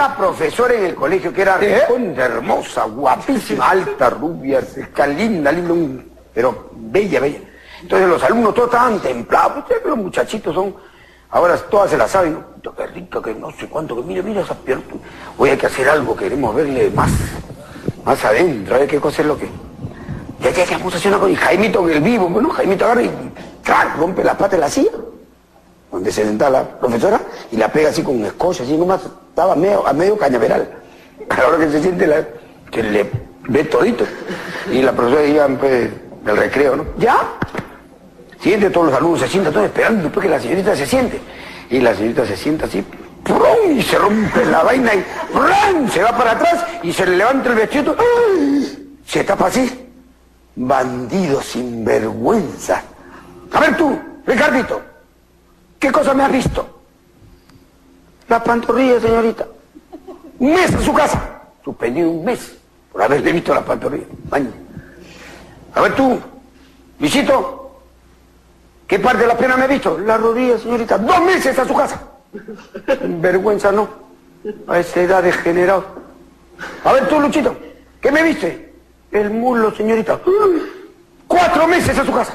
una profesora en el colegio que era hermosa, guapísima, alta, rubia, linda, pero bella, bella. Entonces los alumnos todos estaban templados, los muchachitos son, ahora todas se la saben, ¿no? Qué rica, que no sé cuánto, que mira esas piernas. Hoy hay que hacer algo, queremos verle más adentro, a ver qué cosa es lo que... Ya vamos a hacer una cosa, y Jaimito, el vivo, bueno, Jaimito agarra y ¡crac! Rompe la pata de la silla, donde se sentaba la profesora, y la pega así con un escocio, así nomás, estaba a medio cañaveral. A la hora que se siente, que le ve todito. Y la profesora iba, pues, del recreo, ¿no? ¿Ya? Siente, todos los alumnos se sientan, todos esperando después que la señorita se siente. Y la señorita se sienta así, ¡prum! Y se rompe la vaina y ¡prum! Se va para atrás y se le levanta el vestido, ¡ay! Se tapa así. Bandido sinvergüenza. A ver tú, Ricardito, ¿qué cosa me has visto? La pantorrilla, señorita. Un mes en su casa. Suspendido un mes por haberle visto la pantorrilla. Baño. A ver tú, Luisito, ¿qué parte de la pierna me has visto? La rodilla, señorita. 2 meses a su casa. Vergüenza no. A esa edad degenerado. A ver tú, Luchito, ¿qué me viste? El muslo, señorita. 4 meses a su casa.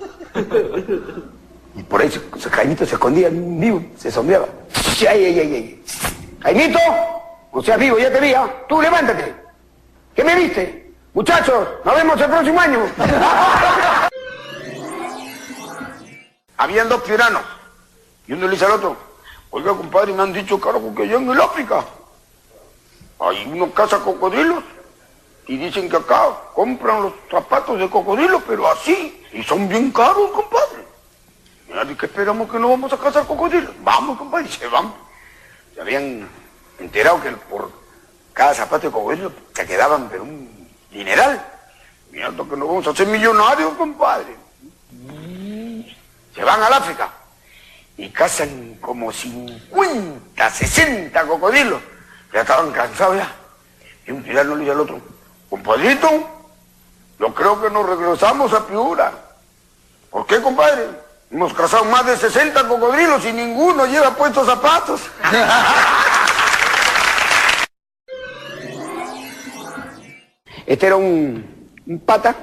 Y por ahí Jaimito se escondía vivo, se sombreaba. ¡Ay! Jaimito, no seas vivo, ya te vi, ¿eh? Tú levántate. ¿Qué me viste? Muchachos, nos vemos el próximo año. Habían 2 tiranos. Y uno le dice al otro, oiga, compadre, me han dicho, carajo, que allá en el África hay unos cazacocodrilos. Y dicen que acá compran los zapatos de cocodrilo, pero así. Y son bien caros, compadre. Mira, ¿y qué esperamos que no vamos a cazar cocodrilos? Vamos, compadre, y se van. Se habían enterado que por cada zapato de cocodrilo se quedaban, pero un dineral. Mira, que nos vamos a hacer millonarios, compadre. Se van al África y cazan como 50, 60 cocodrilos. Ya estaban cansados ya. Y un tirano le dice al otro, compadrito, yo creo que nos regresamos a Piura. ¿Por qué, compadre? Hemos cazado más de 60 cocodrilos y ninguno lleva puestos zapatos. Este era un pata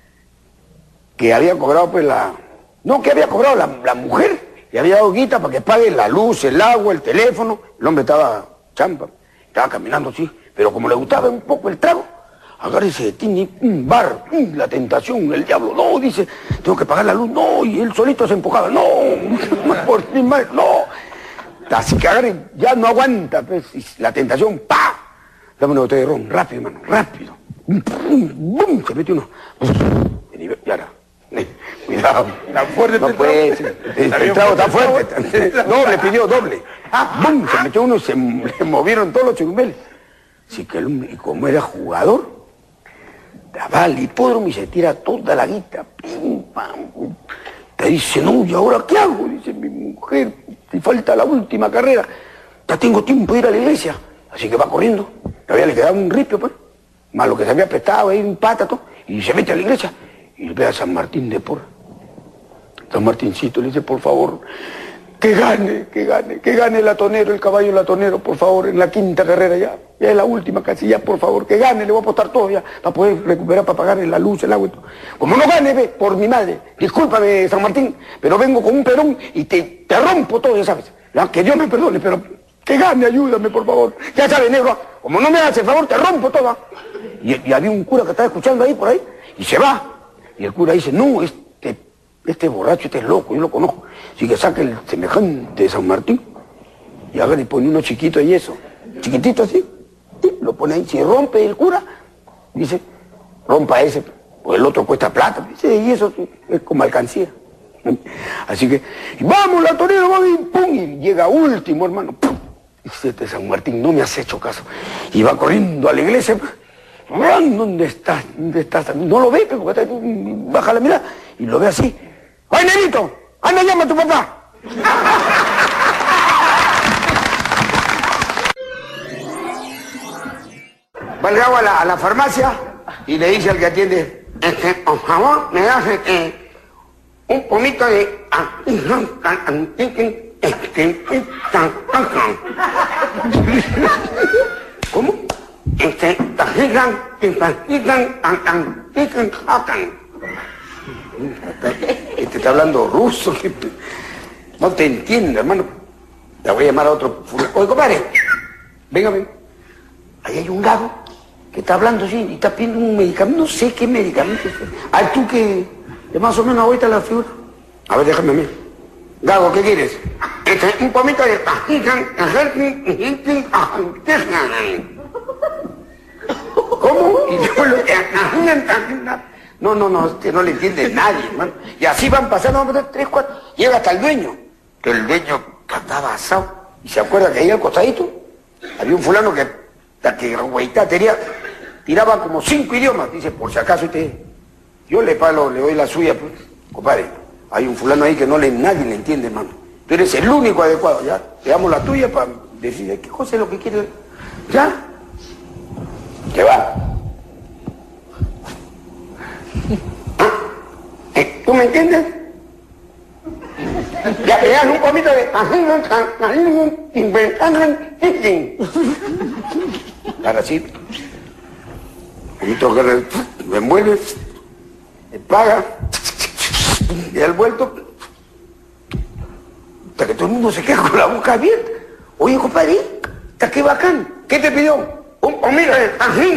que había cobrado pues que había cobrado la mujer, y había dado guita para que pague la luz, el agua, el teléfono. El hombre estaba champa, estaba caminando así, pero como le gustaba un poco el trago, agarra y se detiene, un bar, la tentación, el diablo, no, dice, tengo que pagar la luz, no, y él solito se empujaba, no, por mi madre, no. Así que agarra y ya no aguanta, pues, y la tentación, ¡pa! Dame una botella de ron, rápido, hermano, rápido. ¡Bum! Se mete uno. Y ahora, cuidado. Tan fuerte no puede ser. El trago está fuerte. Doble, pidió doble. ¡Bum! Se metió uno y se le movieron todos los churumeles. Así que el hombre, y como era jugador, va al hipódromo y se tira toda la guita. Pim, pam, pum. Te dice, no, ¿y ahora qué hago? Dice mi mujer, te falta la última carrera. Ya tengo tiempo de ir a la iglesia. Así que va corriendo. Todavía le quedaba un ripio, pues. Más lo que se había prestado ahí, un pátato. Y se mete a la iglesia. Y ve a San Martín de Porres. San Martincito le dice, por favor, que gane el latonero, el caballo latonero, por favor, en la 5ª carrera ya. Ya es la última casi, ya, por favor, que gane, le voy a apostar todo ya, para poder recuperar, para pagar la luz, el agua y todo. Como no gane, ve, por mi madre, discúlpame, San Martín, pero vengo con un perón y te rompo todo, ya sabes. Ya, que Dios me perdone, pero que gane, ayúdame, por favor. Ya sabes, negro, como no me hace el favor, te rompo todo. Y había un cura que estaba escuchando ahí, por ahí, y se va. Y el cura dice, no, este borracho, este es loco, yo lo conozco. Así que saca el semejante de San Martín y agarra y pone uno chiquito y eso, chiquitito así, y lo pone ahí. Si rompe el cura, dice, rompa ese, pues el otro cuesta plata. Dice, y eso es como alcancía. Así que, y vamos, la torero, vamos, y pum, y llega último, hermano. Pum. Dice, este San Martín, no me has hecho caso. Y va corriendo a la iglesia. ¿Dónde estás? ¿Dónde estás? No lo ve, porque baja la mirada y lo ve así. ¡Ay, nenito! ¡Anda, llama a tu papá! Va el gabo a la farmacia y le dice al que atiende, por favor, me das un pomito de... ¿Cómo? Este está hablando ruso. No te entiendo, hermano. Te voy a llamar a otro. Oye, compadre, venga. Ahí hay un gago que está hablando así y está pidiendo un medicamento. No sé qué medicamento es. Ay, tú que más o menos ahorita la figura. A ver, déjame a mí. Gago, ¿qué quieres? Un pomito de... ¿Cómo? Y yo lo... No le entiende nadie, hermano. Y así van pasando 3, 4. Llega hasta el dueño. Que el dueño estaba asado. Y se acuerda que ahí al costadito había un fulano que tiraba como 5 idiomas. Dice, por si acaso usted... Yo le doy la suya, pues. Compadre, hay un fulano ahí que nadie le entiende, hermano. Tú eres el único adecuado, ¿ya? Te damos la tuya para decir qué cosa es lo que quiere. ¿Ya? ¿Qué va? ¿Tú me entiendes? Ya te das un pomito de... Ahora sí. Pomito que me envuelve, me paga, y al vuelto, hasta que todo el mundo se queda con la boca abierta. Oye, compadre, está qué bacán. ¿Qué te pidió? Un pomito de...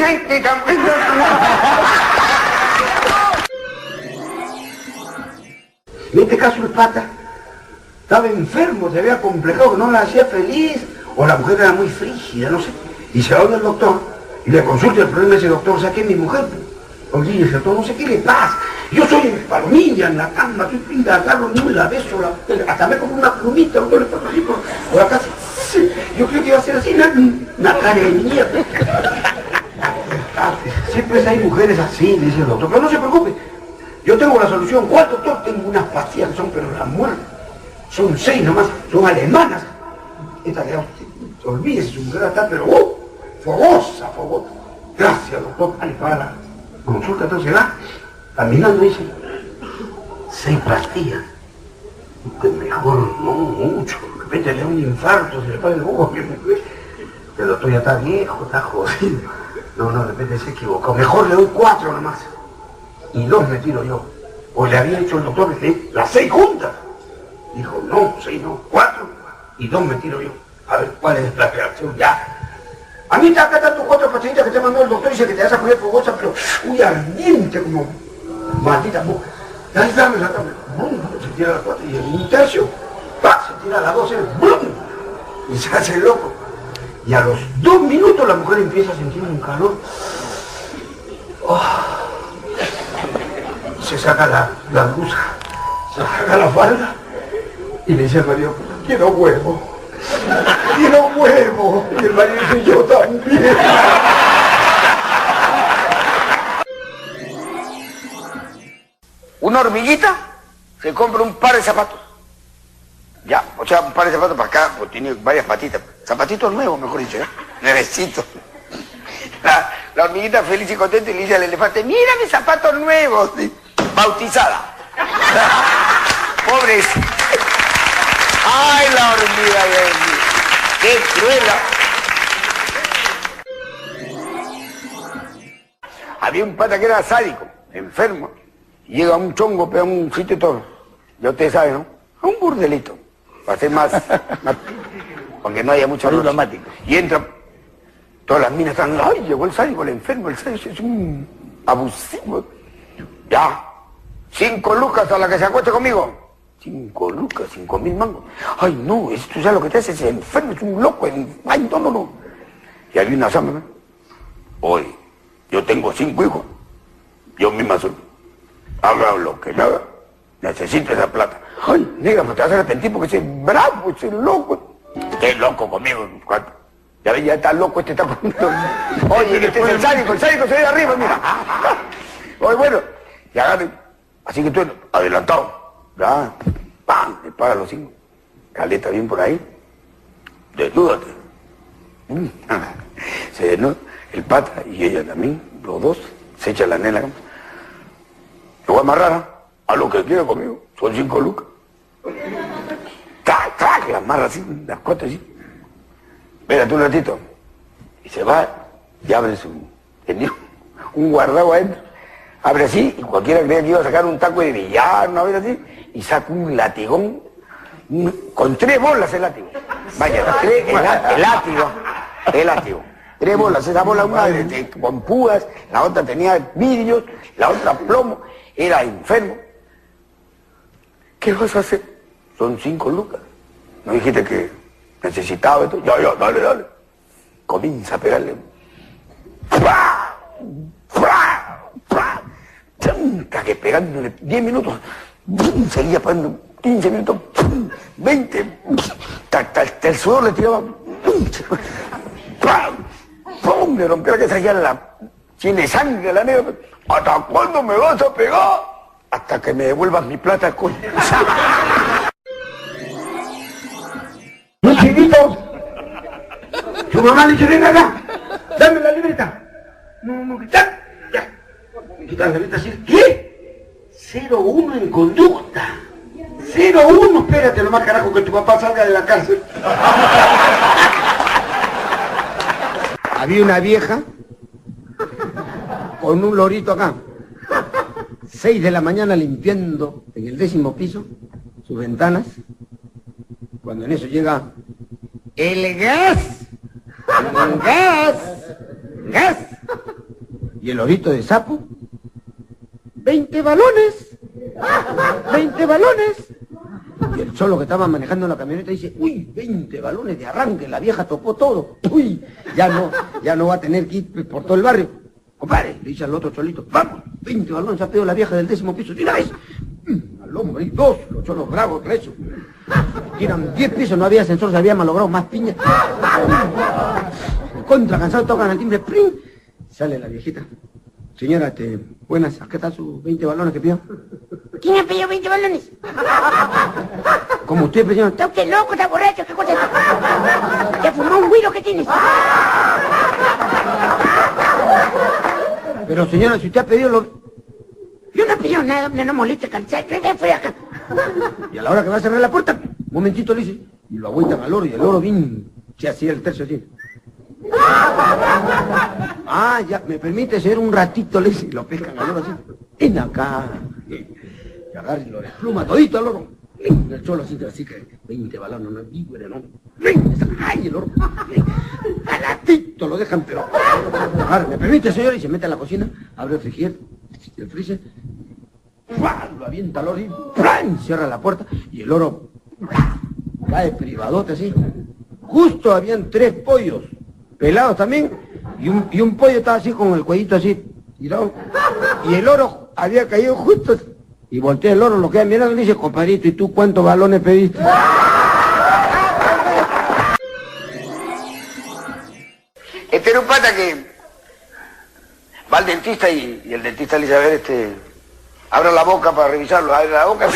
En este caso el pata estaba enfermo, se había complejado, que no la hacía feliz, o la mujer era muy frígida, no sé. Y se va donde el doctor y le consulta el problema de ese doctor, ¿sabe qué es mi mujer? Oye, el doctor, no sé qué le pasa. Yo soy en palomilla, en la cama, estoy pinta, agarro ni la beso, hasta me como una plumita, doctor, le paso así por acá. Sí, yo creo que iba a ser así, una cara de mierda. Siempre hay mujeres así, dice el doctor, pero no se preocupe. Yo tengo la solución. ¿Cuál, doctor? Tengo unas pastillas que son, pero la muerte. Son 6 nomás, son alemanas. Esta le olvídese, su mujer está, pero fogosa. Gracias, doctor. Vale, para la consulta, entonces va caminando y dice, 6 pastillas. Que mejor, no mucho. De repente le da un infarto, se le paga el ojo. El doctor ya está viejo, está jodido. No, de repente se equivocó. Mejor le doy 4 nomás. Y 2 me tiro yo. O le había dicho el doctor que las 6 juntas. Dijo, no, 6 no, 4 y 2 me tiro yo. A ver, ¿cuál es la reacción? Ya. A mí acá están tus 4 pastillitas que te mandó el doctor y dice que te vas a poner fogosa, pero muy ardiente, como maldita boca. Dale, dame. Se tira las 4 y en un tercio, se tira las 12, ¡brum! Y se hace loco. Y a los 2 minutos la mujer empieza a sentir un calor. Se saca la blusa, se saca la falda y le dice al marido, quiero huevo. Y el marido dice, yo también. Una hormiguita se compra un par de zapatos. Ya, o sea, un par de zapatos para acá, pues tiene varias patitas. Zapatitos nuevos, mejor dicho, ¿eh? Nuevecitos. La hormiguita feliz y contenta y le dice al elefante, mira mis zapatos nuevos. Bautizada. Pobres. Ay, la hormiga, qué cruel. Había un pata que era sádico, enfermo. Y llega un chongo, pero a un sitio y todo. Ya ustedes saben, ¿no? A un burdelito. Para ser más porque no haya mucho diplomático. Y entra, todas las minas están, ay, llegó el sádico, el enfermo, el sádico es un abusivo. Ya. 5 lucas a la que se acueste conmigo. 5 lucas, 5.000 mangos. Ay, no, tú sabes lo que te hace, es enfermo, es un loco. Ay, no. Y había una samba. Oye, yo tengo 5 hijos. Yo misma soy. Haga lo que me haga. Necesito esa plata. Ay, negra, pues te vas a arrepentir porque ese es bravo, ese es loco. Usted es loco conmigo. Ya ves, ya está loco, está poniendo. Oye, este es el sádico se ve de arriba, mira. Oye, bueno, y agarre. Así que tú, adelantado, ya, ¡pam! Le paga los 5. Caleta bien por ahí. Desnúdate. Se desnuda el pata y ella también, los dos, se echan la nena. Te voy a amarrar a lo que quiera conmigo, son 5 lucas. ¡Tac! La amarra así, las 4 así. Espérate un ratito. Y se va y abre tenía un guardado adentro. Abre así y cualquiera creía que iba a sacar un taco de billar, una vez así, y saca un latigón con 3 bolas el látigo. Vaya, el látigo. 3 bolas, esa bola una con púas, la otra tenía vidrios, la otra plomo, era enfermo. ¿Qué vas a hacer? Son 5 lucas. ¿No dijiste que necesitaba esto? Ya, dale. Comienza a pegarle. ¡Pra! Chanca, que pegándole 10 minutos. Seguía pegando 15 minutos. 20. Hasta el sudor le tiraba. ¡Pum! Le rompió la que salía tiene sangre la negra. ¿Hasta cuándo me vas a pegar? Hasta que me devuelvas mi plata, coño. Un chiquito. Su mamá le dice, ven acá, dame la libreta. No, quitar. Ya. Quitar la libreta así. ¿Qué? 0-1 en conducta. 0-1, espérate lo más carajo que tu papá salga de la cárcel. Había una vieja con un lorito acá. 6 de la mañana limpiando en el 10º piso sus ventanas. Cuando en eso llega el gas. ¡Gas! Y el lorito de sapo. 20 balones. 20 balones. Y el cholo que estaba manejando la camioneta dice, uy, 20 balones de arranque, la vieja topó todo. Uy, ya no va a tener que ir por todo el barrio. Compadre, le dice al otro cholito, vamos, 20 balones ha pedido la vieja del 10º piso, tira eso. Al hombre, y 2, los cholos bravos, 3. Tiran 10 pisos, no había ascensor, se había malogrado más piña. Contra cansado, tocan el timbre, ¡prim! Sale la viejita. Señora, buenas, ¿acá están sus 20 balones que pidió? ¿Quién ha pedido 20 balones? ¿Cómo usted, señor? ¿Está usted loco, está borracho? ¿Qué cosa es esto? ¿Te fumó un güiro que tienes? Pero señora, si usted ha pedido los... Yo no he pedido nada, hombre, no moleste, cansado, ¿qué fue acá? Y a la hora que va a cerrar la puerta, un momentito le dice, y lo agüitan al loro, y el loro bien, se hacía el tercio así. Ah, ya, ¿me permite ser un ratito? Le dice, y lo pescan al loro así. Ven acá. Y agarra y lo despluma todito al loro. El cholo así que 20 balones, no es víbora, ¿no? ¡Ay, el loro! A ratito lo dejan, pero... Agarra, ¿me permite, señor? Y se mete a la cocina, abre el freezer, lo avienta al loro y ¡pran! Cierra la puerta y el loro cae privadote así. Justo habían 3 pollos, pelados también, y un pollo estaba así con el cuellito así, tirado, y el loro había caído justo, y voltea el loro, lo queda mirando y le dice, compadrito, ¿y tú cuántos balones pediste? Este era un pata que va al dentista y el dentista le dice, a ver, abra la boca para revisarlo, abre la boca,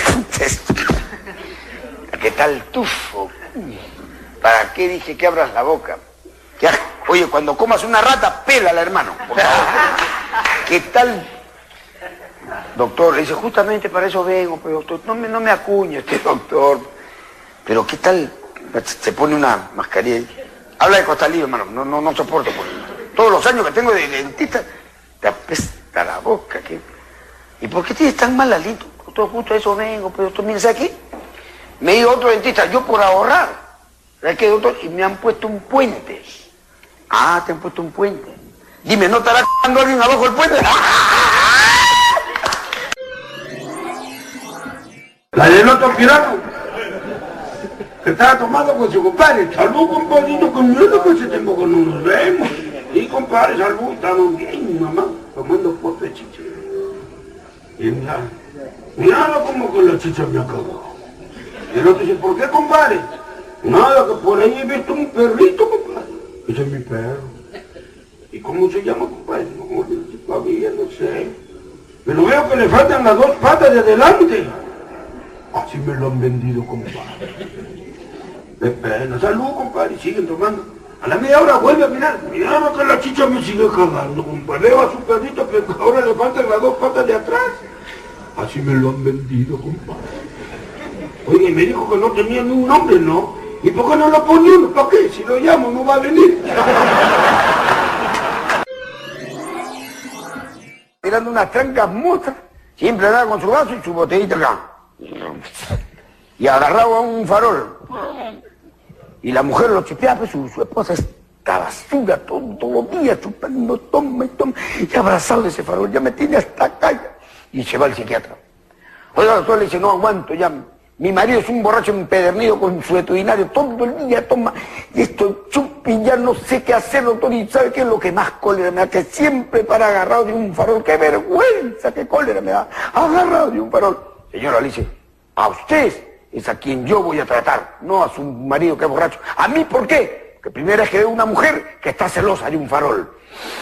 ¿qué tal tufo? ¿Para qué dije que abras la boca? Oye, cuando comas una rata, pélala, hermano, por favor. ¿Qué tal? Doctor, le dice, justamente para eso vengo, pero doctor, no me acuñe doctor. Pero ¿qué tal? Se pone una mascarilla. Habla de costalillo, hermano, no soporto. Todos los años que tengo de dentista, te apesta la boca. ¿Y por qué tienes tan mal aliento? Doctor, justo a eso vengo, pero doctor, mira, ¿sabes qué? Me dijo otro dentista, yo por ahorrar. ¿Sabes qué, doctor? Y me han puesto un puente. Ah, te han puesto un puente. Dime, ¿no estará c***ando alguien abajo del puente? La del otro pirano, que estaba tomando con su compadre. Salud, compadrito, conmigo que ese tiempo que no nos vemos. Y compadre, salud, estamos bien, mamá, tomando fotos de chicha. Y mira como con la chicha me ha cagado. Y el otro dice, ¿por qué, compadre? Nada, que por ahí he visto un perrito, compadre. Ese es mi perro. ¿Y cómo se llama, compadre? No, todavía no sé. Pero veo que le faltan las 2 patas de adelante. Así me lo han vendido, compadre. De pena. Salud, compadre. Siguen tomando. A la media hora vuelve a mirar. Mira que la chicha me sigue cagando, compadre. Veo a su perrito que ahora le faltan las 2 patas de atrás. Así me lo han vendido, compadre. Oye, me dijo que no tenía ni un nombre, ¿no? ¿Y por qué no lo pone uno? ¿Para qué? Si lo llamo no va a venir. Tirando unas trancas muestras, siempre andaba con su vaso y su botellita acá. Y agarraba a un farol. Y la mujer lo chipeaba, pues su esposa esta basura todos los días chupando, toma y toma, y abrazado de ese farol, ya me tiene hasta acá. Y se va al psiquiatra. Oiga, doctor, le dice, no aguanto ya. Mi marido es un borracho empedernido con su veterinario, todo el día toma, y esto chupa y ya no sé qué hacer, doctor, y ¿sabe qué es lo que más cólera me da? Que siempre para agarrado de un farol, qué vergüenza, qué cólera me da, agarrado de un farol. Señora, le dice, a usted es a quien yo voy a tratar, no a su marido que es borracho. ¿A mí por qué? Porque primero es que veo una mujer que está celosa de un farol.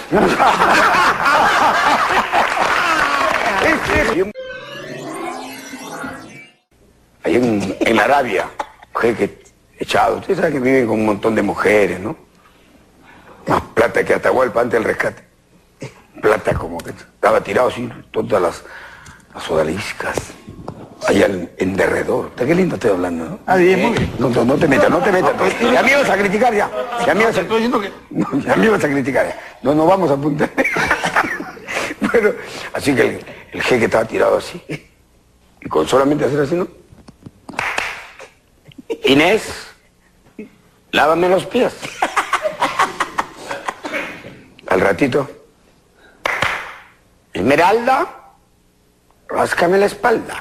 Ahí en Arabia, jeque echado. Usted sabe que viven con un montón de mujeres, ¿no? Más plata que Atahualpa antes del rescate. Plata como que estaba tirado así, todas las odaliscas. Allá en derredor. Qué lindo estoy hablando, ¿no? Ah, bien, muy bien. No te metas. Ya me ibas a criticar ya. Ya me ibas a criticar ya. No nos vamos a apuntar. Bueno, así que el jeque estaba tirado así. Y con solamente hacer así, ¿no? Inés, lávame los pies. Al ratito. Esmeralda, ráscame la espalda.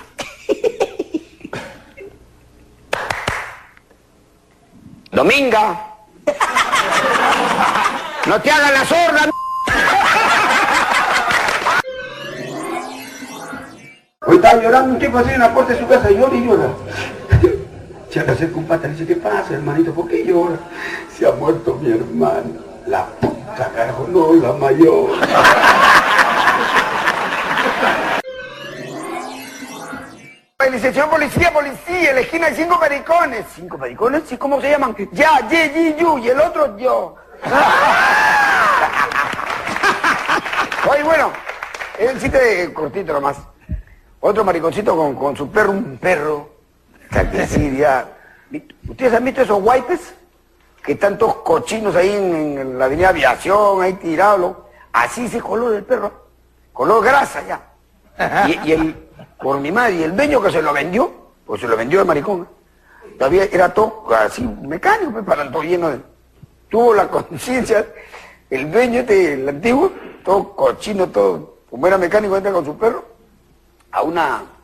Dominga, no te hagas la sorda. Hoy estaba llorando un tipo así en la puerta de su casa, y llora. Se le acerca un pata y le dice, ¿qué pasa, hermanito? ¿Por qué llora? Se ha muerto mi hermana. La puta, carajo, no, la mayor. Le dice, señor policía, en la esquina hay 5 maricones. ¿5 maricones? ¿Sí? ¿Cómo se llaman? Ya, ye, yu, y el otro yo. Oye, bueno, es un chiste cortito nomás. Otro mariconcito con su perro, un perro. ¿Ustedes han visto esos guaypes? Que están todos cochinos ahí en la avenida Aviación, ahí tirados. Así se color el perro. Color grasa ya. Y por mi madre, y el dueño que se lo vendió, pues se lo vendió de maricón. Todavía era todo así, mecánico, pues, para todo lleno de... Tuvo la conciencia, el dueño el antiguo, todo cochino, todo, como era mecánico, entra con su perro a un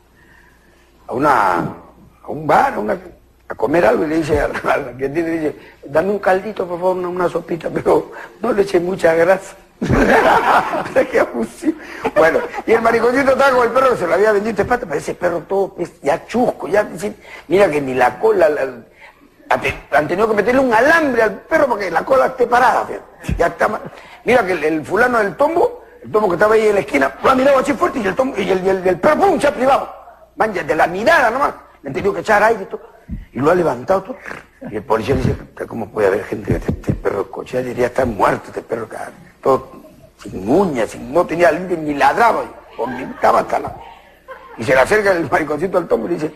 bar, a comer algo, y le dice a la que tiene, dice, dame un caldito, por favor, una sopita, pero no le eche mucha grasa. Qué abusivo. Bueno, y el mariconcito estaba con el perro que se lo había vendido este pata, pero ese perro todo pues, ya chusco, ya, mira que ni la cola, han tenido que meterle un alambre al perro para que la cola esté parada. Ya está, mira que el fulano del tombo, el tombo que estaba ahí en la esquina, lo ha mirado así fuerte y el tombo, y el perro, ¡pum!, se ha privado. Man, de la mirada nomás, le han tenido que echar aire y todo, y lo ha levantado todo. Y el policía le dice, ¿cómo puede haber gente que este perro coche? Ya diría, está muerto este perro, todo sin uñas, no tenía límite ni ladraba, estaba hasta la... Y se le acerca el mariconcito al tombo y le dice,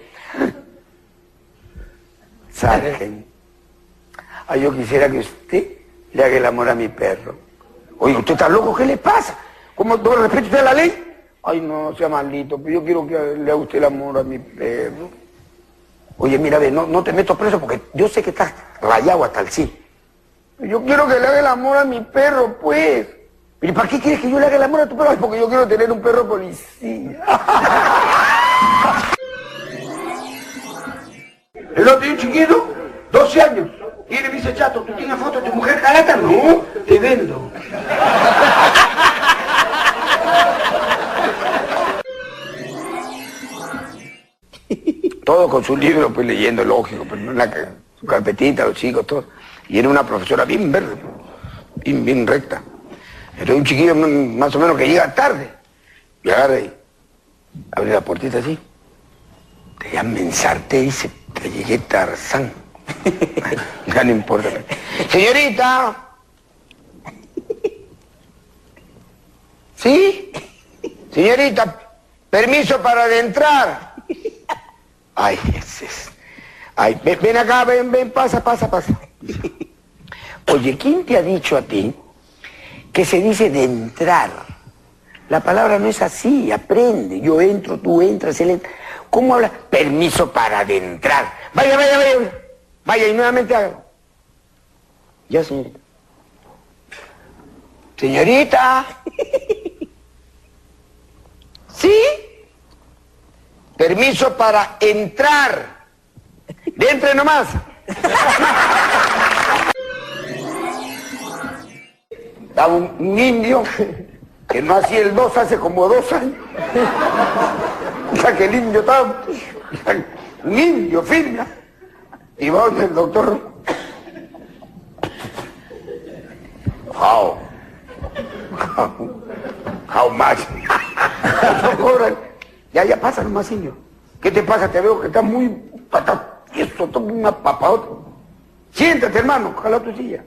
Sargen, yo quisiera que usted le haga el amor a mi perro. Oye, ¿usted está loco? ¿Qué le pasa? ¿Cómo todo respeto usted a la ley? Ay, no sea maldito, pero yo quiero que le haga usted el amor a mi perro. Oye, mira, ve, no te meto preso porque yo sé que estás rayado hasta el sí. Yo quiero que le haga el amor a mi perro, pues. ¿Pero para qué quieres que yo le haga el amor a tu perro? Es porque yo quiero tener un perro policía. El otro día un chiquito, 12 años. Y le dice, chato, ¿tú tienes foto de tu mujer calata? No, te vendo. Todo con su libro, pues leyendo, lógico, pero no su carpetita, los chicos, todo. Y era una profesora bien verde, bien recta. Era un chiquillo más o menos que llega tarde. Y agarra y abre la puertita así. Te llaman ensarte y dice, te llegué Tarzán. Ya no importa. Señorita. ¿Sí? Señorita, permiso para adentrar. Ay, Ay, ven acá, ven, pasa. Oye, ¿quién te ha dicho a ti que se dice de entrar? La palabra no es así, aprende. Yo entro, tú entras, él entra. ¿Cómo habla? Permiso para adentrar. Vaya. Vaya y nuevamente hágalo. Ya, señorita. Señorita. ¿Sí? Permiso para entrar. De entre nomás. Estaba un indio que no hacía el 2 hace como 2 años. O sea que el indio estaba un indio firme. Y va donde el doctor. How much? Ya pasa nomás, indio. ¿Qué te pasa? Te veo que estás muy patatizo, toma una papadota. Siéntate, hermano, ojalá tu silla.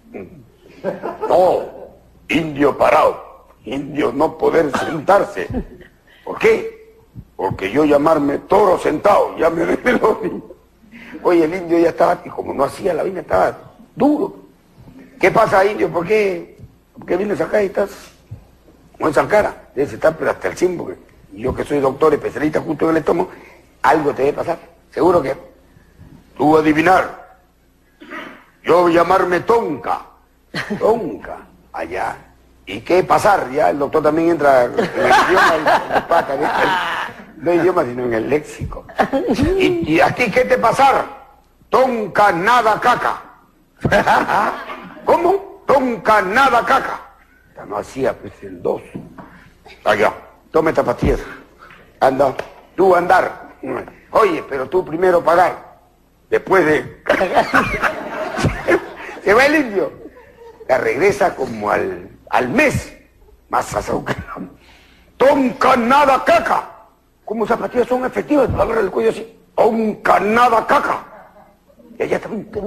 No, indio parado, indio no poder sentarse. ¿Por qué? Porque yo llamarme toro sentado, ya me reveló. Oye, el indio ya estaba, y como no hacía la vaina, estaba duro. ¿Qué pasa, indio? ¿Por qué vienes acá y estás con esa cara? Debes estar pero hasta el chin, porque yo que soy doctor, especialista justo en el estómago, algo te debe pasar. Seguro que tú vas a adivinar. Yo llamarme Tonka, allá. ¿Y qué pasar? Ya el doctor también entra en el idioma, no hay idioma sino en el léxico. ¿Y a ti qué te pasar? Tonka nada caca. ¿Cómo? Tonka nada caca. Ya no hacía pues el 2. Allá, tome esta pastilla. Anda, tú andar. Oye, pero tú primero pagar. Después de... Se va el indio. La regresa como al mes. Más asado que no. Tonka nada caca. ¿Cómo esas pastillas son efectivas? Agarra el cuello así. Tonka nada caca. Y allá está.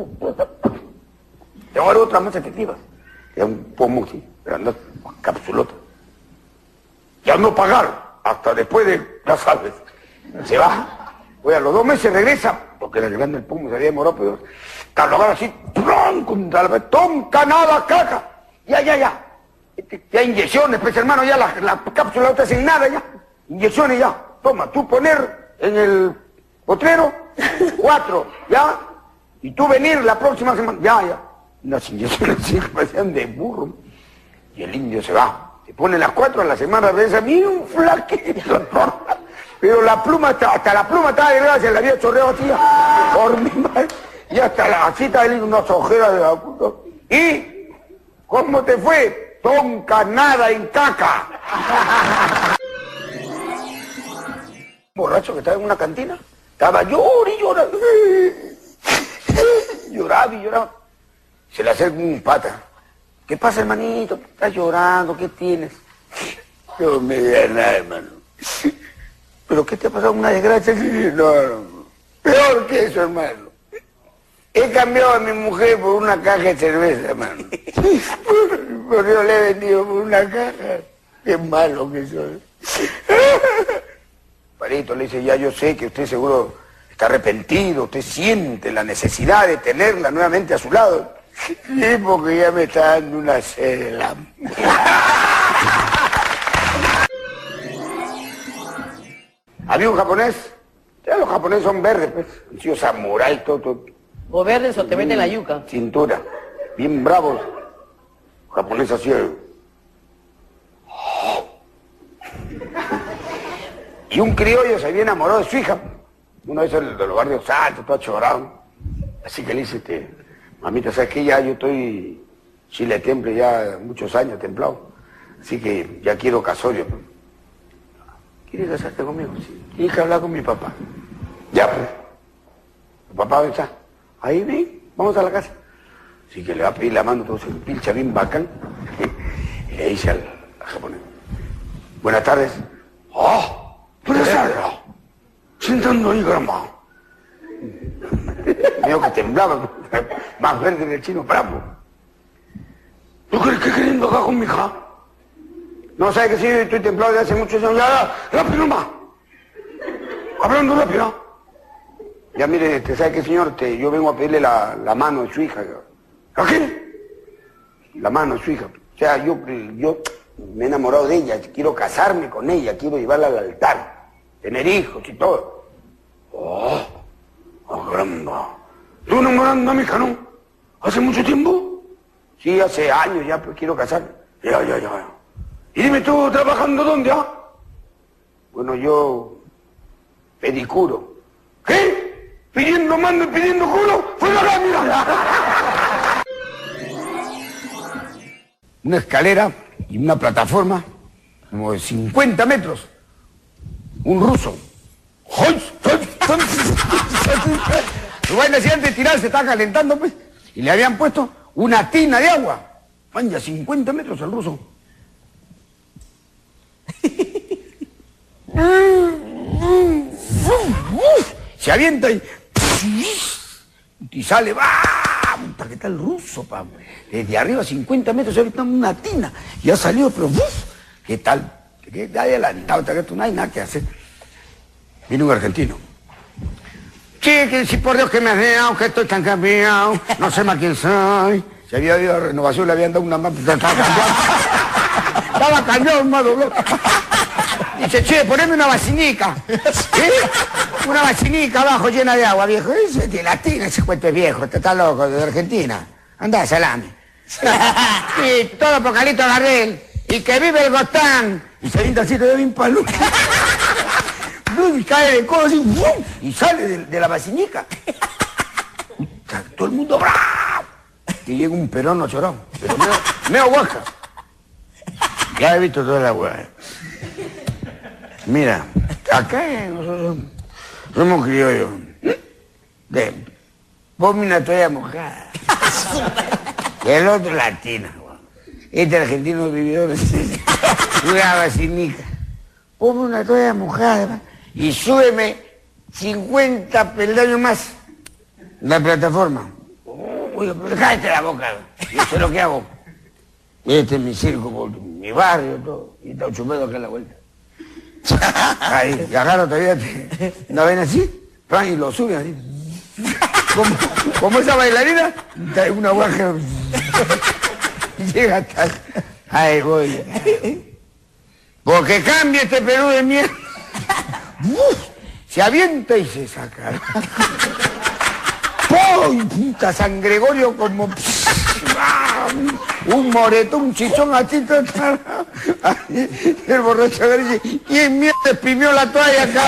Te voy a dar otras más efectivas. Ya un pomo así, pero anda capsulota. Ya no pagar. Hasta después de, ya sabes. Se va. Oye, a los 2 meses regresa, porque le grande el pomo se había demorado, pero lo agarra así, ¡prum! Contra la tonka nada caca. Ya. Ya inyecciones, pues hermano, ya la cápsula no te hace nada ya. Inyecciones ya. Toma, tú poner en el potrero 4, ya. Y tú venir la próxima semana, ya. Las inyecciones sí parecían de burro. Y el indio se va. Se pone las 4 a la semana, regresa, mira un flaquito. Pero la pluma, hasta la pluma estaba delgada, se la había chorreado así, por mi madre. Y hasta la cita de unas ojeras de la puta. ¿Y cómo te fue? Tonka nada en caca. Un borracho que estaba en una cantina, estaba llorando. Lloraba. Se le acerca un pata. ¿Qué pasa, hermanito? ¿Estás llorando? ¿Qué tienes? No me da nada, hermano. ¿Pero qué te ha pasado? ¿Una desgracia? No. Peor que eso, hermano. He cambiado a mi mujer por una caja de cerveza, hermano. Por Dios, le he vendido por una caja. Qué malo que soy. Parito le dice, ya yo sé que usted seguro está arrepentido, usted siente la necesidad de tenerla nuevamente a su lado. Sí, porque ya me está dando una sed de la... Había un japonés, ya los japoneses son verdes, pues, han sido samurái, todo. O verdes o te meten la yuca. Cintura, bien bravos. Japonés así. Y un criollo se había enamorado de su hija. Uno de esos de los barrios altos, todo chorado. Así que le dice, mamita, ¿sabes qué? Ya yo estoy chile temple ya muchos años templado. Así que ya quiero casorio. ¿Quieres casarte conmigo? Sí. Tienes que hablar con mi papá. Ya, pues. ¿Tu papá dónde está? Ahí, ven, vamos a la casa. Así que le va a pedir la mano, todo se pincha bien bacán. Y le dice al japonés, buenas tardes. ¡Oh! ¡Buenas tardes! Sentando ahí, grandma. Medio que temblaba, más verde que el chino bravo. ¿Tú crees que queriendo acá con mi hija? No, ¿sabes que sí? Estoy templado desde hace muchos años. Ya, rápido más. Hablando rápido. Ya mire, ¿sabe qué, señor? Yo vengo a pedirle la mano de su hija. ¿A qué? La mano de su hija. O sea, yo me he enamorado de ella, quiero casarme con ella, quiero llevarla al altar, tener hijos y todo. ¡Oh, caramba! ¿Tú enamorando a mi hija, no? ¿Hace mucho tiempo? Sí, hace años ya, pues quiero casarme. Ya. Y dime tú, ¿trabajando dónde, ah? Bueno, yo... pedicuro. ¿Qué? ¿Pidiendo mando y pidiendo culo? ¡Fuera acá, mira! Una escalera y una plataforma, como de 50 metros. Un ruso. Su vaina así antes de tirar se estaba calentando, pues, y le habían puesto una tina de agua. Vaya, 50 metros el ruso. Se avienta y sale, ¡va! ¿Qué tal el ruso, pa? Desde arriba 50 metros se avienta una tina. Y ha salido, pero ¡uf! ¿Qué tal? ¿Qué adelantado? No hay nada que hacer. Viene un argentino. Sí, que si por Dios que me has dejado, que estoy tan cambiado, no sé más quién soy. Se había ido a renovación, le habían dado una más, estaba cambiado. Estaba cambiado, más doblado. Dice, che, poneme una vacinica. ¿Sí? Una vacinica abajo llena de agua, viejo. Ese latina, ese cuento es viejo, está loco, de Argentina. Andá, salame. Y todo por Carlito Gardel. Y que vive el Gotán. Y se linda así, te doy un palo. Y cae de codo así, ¡bum! Y sale de la vacinica. Todo el mundo bravo. Y llega un peruano chorón, pero meo guaja. Ya he visto toda la hueá. Mira, acá nosotros somos criollos. Ponme una toalla mojada. Y el otro latino. Este argentino vividor una vacinica. Ponme una toalla mojada y súbeme 50 peldaños más la plataforma. Oye, pero cállate la boca. Yo sé lo que hago. Este es mi circo, mi barrio, todo. Y está 8 metros acá en la vuelta. Ahí, y agarro todavía una ven así, pan, y lo sube así. Como esa bailarina, una guaja. Llega hasta... Ahí voy. Porque cambia este Perú de mierda. Se avienta y se saca. ¡Pum! Puta, San Gregorio como... Un moretón, un chichón así. El borracho dice, ¿quién mierda exprimió la toalla acá?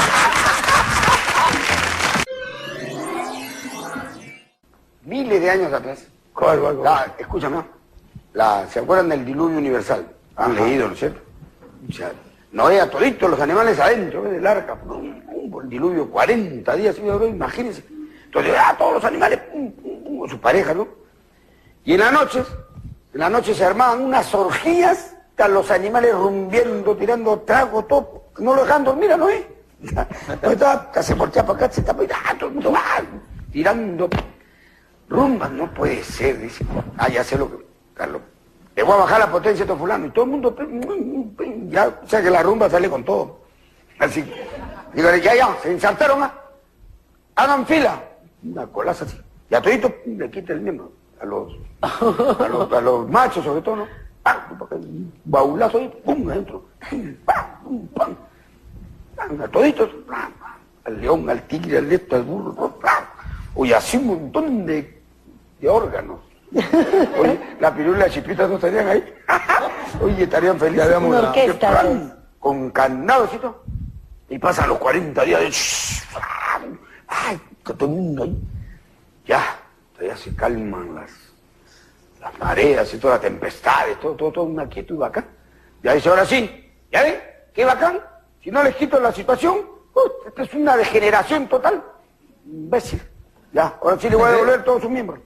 Miles de años atrás. Escúchame. ¿Se acuerdan del diluvio universal? Han leído, ¿no es cierto? O sea, Noé a toditos los animales adentro del arca. El diluvio, 40 días, imagínense. Entonces, todos los animales, con su pareja, ¿no? Y en la noche se armaban unas orgías, los animales rumbiendo, tirando trago, todo, no lo dejaban dormir a Noé. Se voltea para acá, se tapa y todo el mundo va tirando rumbas. No puede ser, dice. Ya sé lo que... Carlos, le voy a bajar la potencia a todo fulano. Y todo el mundo, ya, o sea que la rumba sale con todo. Así, digo, ya, se ensartaron, hagan fila. Una colaza así. Y a todito le quita el miembro. A los machos, sobre todo, ¿no? Un baulazo ahí, pum, adentro. Pum, pam. A toditos, al león, al tigre, al esto, al burro. Oye, así un montón de órganos. Oye, la pirula y la chipita no estarían ahí. Oye, estarían felices. Una orquesta. Con candados y todo. Y pasan los 40 días de... Ay, todo el mundo ahí. Ya se calman las mareas y todas las tempestades, todo una quietud bacán. Ya dice, ahora sí, ¿ya ven? ¿Qué bacán? Si no les quito la situación, esta es una degeneración total. Imbécil. Ya, ahora sí le voy a devolver todos sus miembros.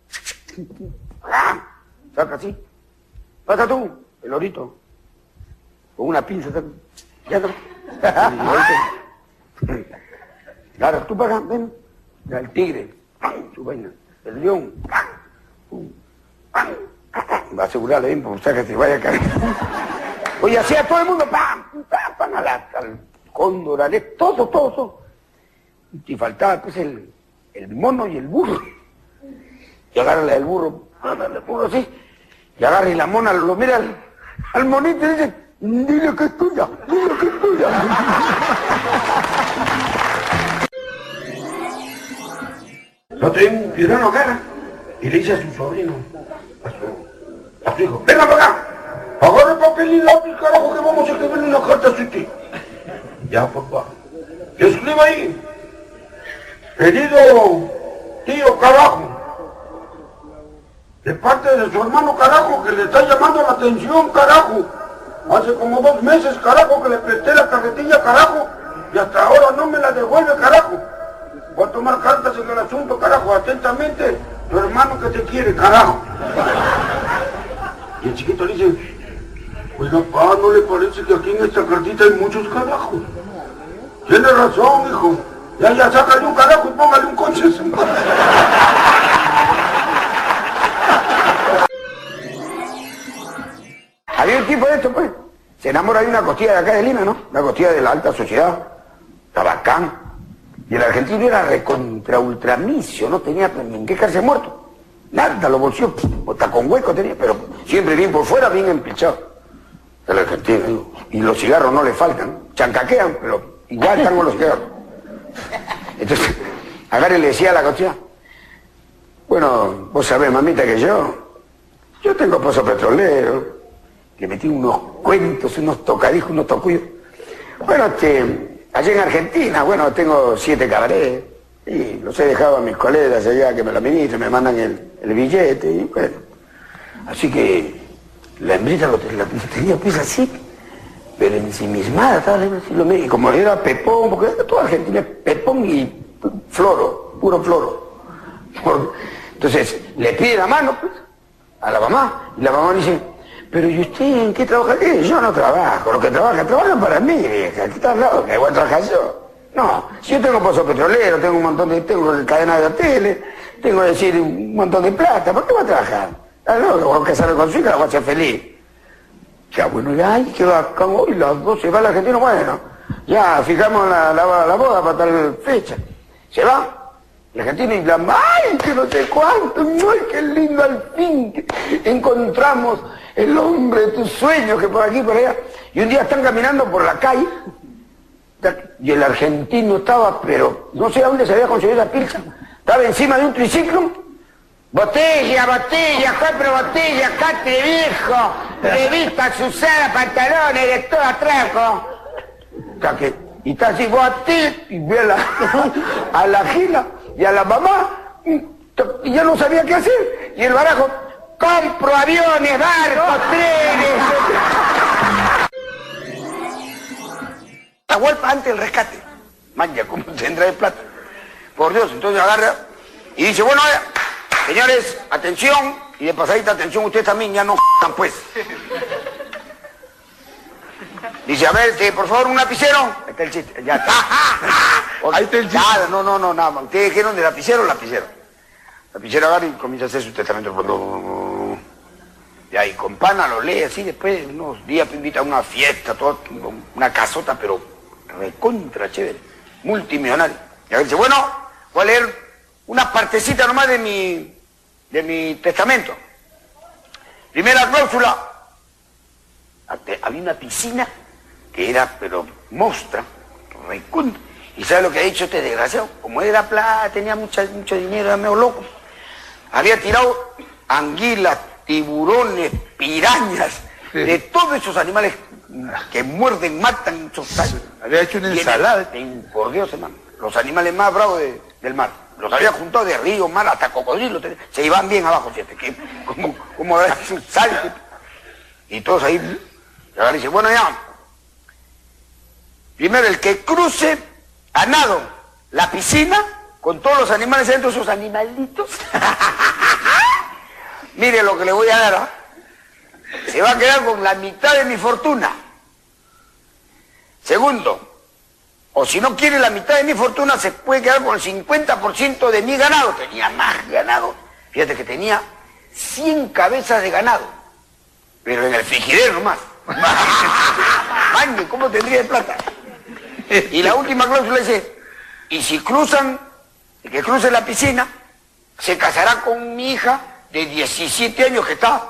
Saca así. Pasa tú, el orito. Con una pinza. Ya está. Claro, tú para acá, ven. Ya, el tigre. Su vaina. El león. Va a asegurarle bien, porque que se vaya a caer. Oye, así a todo el mundo. Al cóndor, todo. Y faltaba pues el mono y el burro. Y agarra la del burro, así, y agarra y la mona lo mira al monito y dice, dile que es tuya, dile que es tuya. Lo trae un piedrón cara y le dice a su sobrino, a su hijo, venga para acá, agarra papel y lápiz, carajo, que vamos a escribirle una carta a su tío. Ya, papá, que escriba ahí, querido tío carajo, de parte de su hermano carajo, que le está llamando la atención, carajo. Hace como 2 meses, carajo, que le presté la carretilla, carajo, y hasta ahora no me la devuelve, carajo. Voy a tomar cartas en el asunto, carajo, atentamente, tu hermano que te quiere, carajo. Y el chiquito le dice, oiga, pa, ¿no le parece que aquí en esta cartita hay muchos carajos? Tiene razón, hijo. Ya, sácale un carajo y póngale un coche. Había un tipo de esto, pues, se enamora de una costilla de acá de Lima, ¿no? Una costilla de la alta sociedad, tabacán. Y el argentino era recontra ultramicio, no tenía en qué quedarse muerto. Nada, los bolsillos, hasta con hueco tenía, pero siempre bien por fuera, bien empichado. El argentino, digo. Y los cigarros no le faltan, chancaquean, pero igual están con los cigarros. Entonces, agarre y le decía a la costilla, bueno, vos sabés, mamita, que yo tengo pozo petrolero, le metí unos cuentos, unos tocadijos, unos tocuyos. Bueno, allá en Argentina, bueno, tengo 7 cabarets, y los he dejado a mis colegas allá que me lo administran, me mandan el billete, y bueno. Así que la hembrita lo tenía pues así, pero ensimismada, y como era pepón, porque toda Argentina es pepón y floro, puro floro. Entonces, le pide la mano, pues, a la mamá, y la mamá dice, pero ¿y usted en qué trabaja? Yo no trabajo, los que trabajan para mí, vieja, ¿qué está al lado? ¿Que voy a trabajar yo? No, si yo tengo pozo petrolero, tengo un montón tengo cadena de hoteles, tengo, decir, un montón de plata, ¿por qué voy a trabajar? Ah, no, voy a casarme con su hija, la voy a hacer feliz. Ya, bueno, ya, ay, qué bacán, hoy las 12 va el argentino, bueno, ya, fijamos la boda para tal fecha. Se va. La Argentina y la ¡ay, que no sé cuánto! ¡Ay, qué lindo al fin! Que encontramos el hombre de tus sueños, que por aquí por allá. Y un día están caminando por la calle, y el argentino estaba, pero no sé a dónde se había conseguido la pilcha. Estaba encima de un triciclo. Botella, compro botella, catre viejo, revistas usadas, pantalones, de todo atraco. Y está así, botella, y ve a la gila y a la mamá, y ya no sabía qué hacer. Y el barajo, compro aviones, barcos, trenes. La Hualpa antes del rescate. Manja, ¿cómo tendrá de plata? Por Dios, entonces agarra y dice, bueno, señores, atención, y de pasadita atención, ustedes también ya no pues. Dice, a ver, por favor, un lapicero. Ahí está el chiste, ya está. Ahí está el chiste. Nada, no, nada. Ustedes dijeron de lapicero. Lapicero agarra y comienza a hacer su testamento. Y ahí con pana lo lee así, después unos días invita a una fiesta, toda, una casota, pero recontra chévere, multimillonario. Y ahora dice, bueno, voy a leer una partecita nomás de mi testamento. Primera cláusula. Había una piscina que era, pero mostra, recontra. ¿Y sabe lo que ha dicho este desgraciado? Como era plata, tenía mucho dinero, era medio loco. Había tirado anguilas, tiburones, pirañas, de todos esos animales que muerden, matan. Había hecho una ensalada. Por Dios, hermano. Los animales más bravos del mar. Los había juntado de río, mar, hasta cocodrilos. Se iban bien abajo, fíjate. Que, como sal. Y todos ahí. Y ahora dice, bueno, ya. Primero, el que cruce a nado la piscina con todos los animales dentro, esos animalitos. Mire lo que le voy a dar, ¿eh? Se va a quedar con la mitad de mi fortuna. Segundo, o si no quiere la mitad de mi fortuna, se puede quedar con el 50% de mi ganado. Tenía más ganado. Fíjate que tenía 100 cabezas de ganado. Pero en el frigidero nomás. Mañe, ¿cómo tendría de plata? Y la última cláusula dice, Y si cruzan, el que cruce la piscina, se casará con mi hija de 17 años que está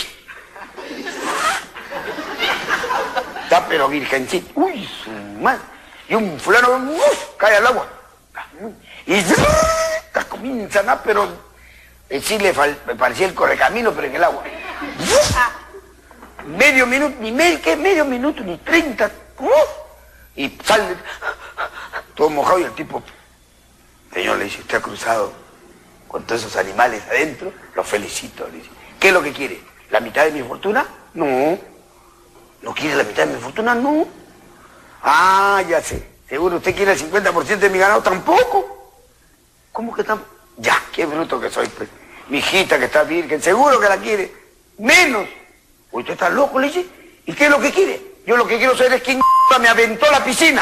pero virgencita. Uy, su madre. Y un fulano cae al agua. Y comienzan a, pero sí me parecía el correcamino, pero en el agua. Medio minuto, medio minuto, ni 30. Y sale todo mojado y el tipo, señor, le dice, usted ha cruzado con todos esos animales adentro, lo felicito. Le dice, ¿qué es lo que quiere? ¿La mitad de mi fortuna? No. ¿No quiere la mitad de mi fortuna? No. Ah, ya sé. ¿Seguro usted quiere el 50% de mi ganado? Tampoco. ¿Cómo que tampoco? Ya, qué bruto que soy, pues. Mi hijita que está virgen, seguro que la quiere. Menos. ¿Usted está loco, le dice? ¿Y qué es lo que quiere? Yo lo que quiero saber es quién me aventó a la piscina.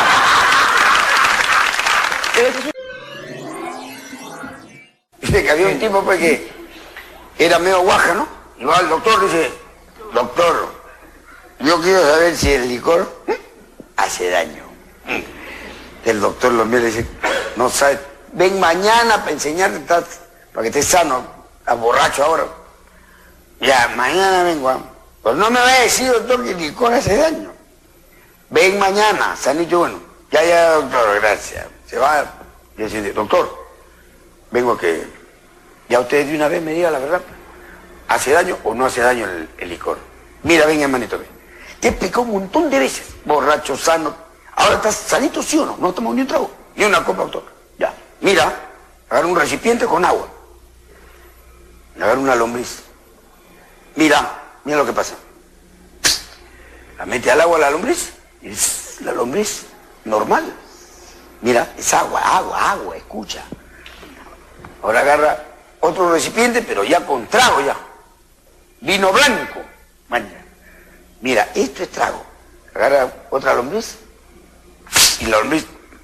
Dice que había un tipo, pues, que era medio guaja, ¿no? Y va al doctor, dice, doctor, yo quiero saber si el licor hace daño. El doctor lo mira y dice, no sabes, ven mañana para enseñarte, para que estés sano, estás borracho ahora. Ya, mañana vengo. Pues no me va a decir, doctor, que el licor hace daño. Ven mañana, sanito, bueno. Ya, doctor, gracias. Se va. Y dice, doctor, vengo a que ya usted de una vez me diga la verdad. ¿Hace daño o no hace daño el licor? Mira, ven, hermanito, ven. Te he explicado un montón de veces. Borracho, sano. Ahora estás sanito, ¿sí o no? No tomamos ni un trago. Ni una copa, doctor. Ya. Mira, agarra un recipiente con agua. Agarra una lombriz. Mira lo que pasa. La mete al agua la lombriz. Y es la lombriz normal. Mira, es agua, escucha. Ahora agarra otro recipiente, pero ya con trago ya. Vino blanco. Mira, esto es trago. Agarra otra lombriz y la lombriz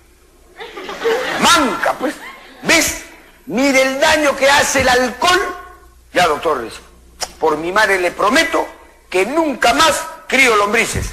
manca, pues. ¿Ves? Mire el daño que hace el alcohol. Ya, doctor, dice, por mi madre le prometo que nunca más crío lombrices.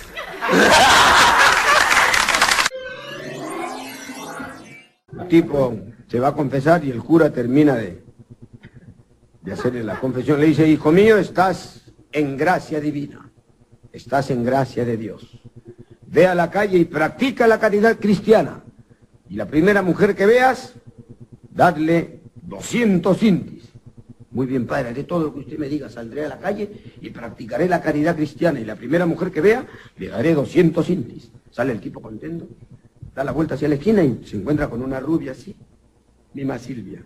El tipo se va a confesar y el cura termina de hacerle la confesión. Le dice, hijo mío, estás en gracia divina. Estás en gracia de Dios. Ve a la calle y practica la caridad cristiana. Y la primera mujer que veas, dadle 200 intis. Muy bien, padre, haré todo lo que usted me diga. Saldré a la calle y practicaré la caridad cristiana. Y la primera mujer que vea, le daré 200 intis. Sale el tipo contento, da la vuelta hacia la esquina y se encuentra con una rubia así. Mima Silvia.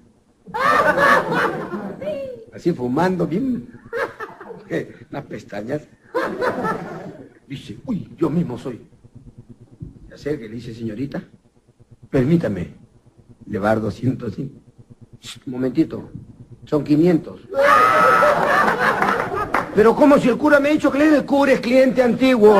Así fumando bien. Unas pestañas. Dice, uy, yo mismo soy. Se acerca y le dice, señorita, permítame llevar 200. Un momentito, son 500. Pero como si el cura me ha dicho que el cura es cliente antiguo.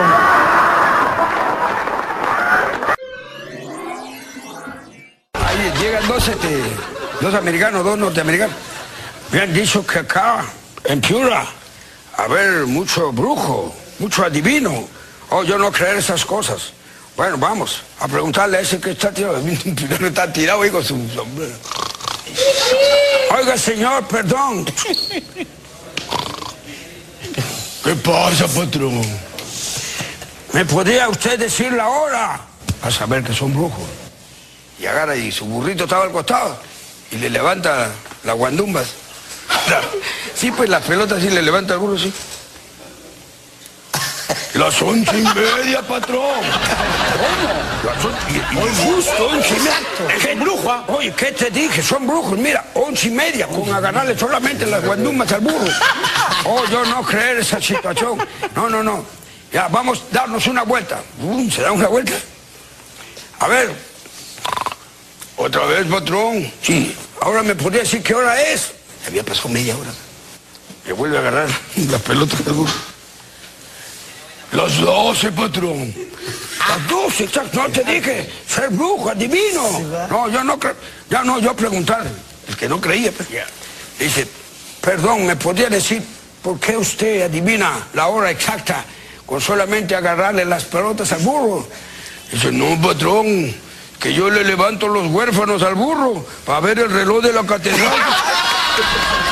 Ahí llegan dos americanos, dos norteamericanos. Me han dicho que acá, en Piura, a ver, mucho brujo, mucho adivino. Oh, yo no creo esas cosas. Bueno, vamos a preguntarle a ese que está tirado. Está tirado ahí con su sombrero. Oiga, señor, perdón. ¿Qué pasa, patrón? ¿Me podría usted decir la hora? A saber que son brujos. Y agarra y su burrito estaba al costado y le levanta las guandumbas. Sí, pues las pelotas sí le levanta el burro, sí. Las 11:30, patrón. Justo 11:30. ¿Qué bruja? Oye, ¿qué te dije? Son brujos, mira, 11:30, con agarrarle solamente las guandumbas al burro. Oh, yo no creer esa situación. No. Ya, vamos a darnos una vuelta. Se da una vuelta. A ver. ¿Otra vez, patrón? Sí. Ahora me podría decir qué hora es. Había pasado media hora. Le vuelve a agarrar las pelotas del burro. Las 12, patrón. Las 12, exacto. No te dije, ser brujo, adivino. No, yo no creo. Ya no, yo preguntar. El que no creía, pues. Dice, perdón, ¿me podría decir por qué usted adivina la hora exacta con solamente agarrarle las pelotas al burro? Dice, no, patrón. Que yo le levanto los huérfanos al burro para ver el reloj de la catedral.